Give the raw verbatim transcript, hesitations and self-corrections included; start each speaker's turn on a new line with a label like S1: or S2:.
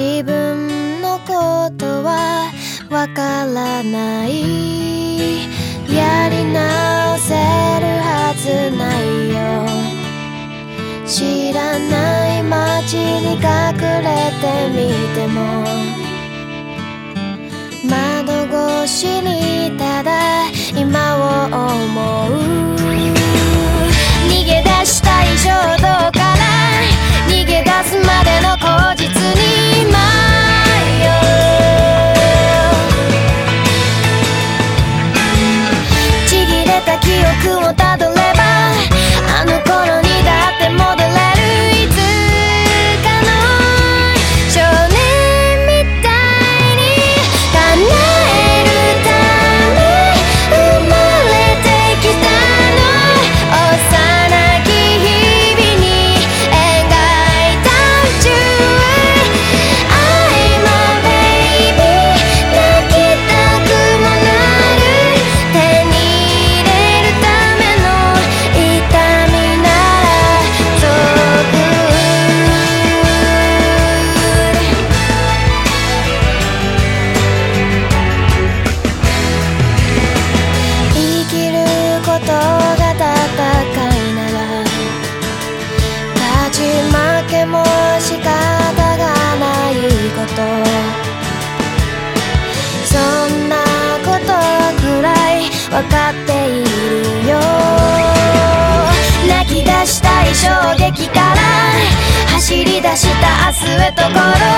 S1: 自分のことはわからない、やり直せるはずないよ。知らない街に隠れてみても、窓越しにただ今を思う。逃げ出したい衝動から逃げ出すまでの口実に迷う。ちぎれた記憶をたどればあの頃にだって戻れる。いつかの少年みたいに叶えるため生まれてきたの。幼き日々に描いた宇宙へ I'm a baby 泣きたくもなる。手に入れるための痛みなら遠く。生きることが戦いなら勝ち負けも仕方がないこと、そんなことくらいわかっているよ。泣き出したい衝撃から走り出した明日へと転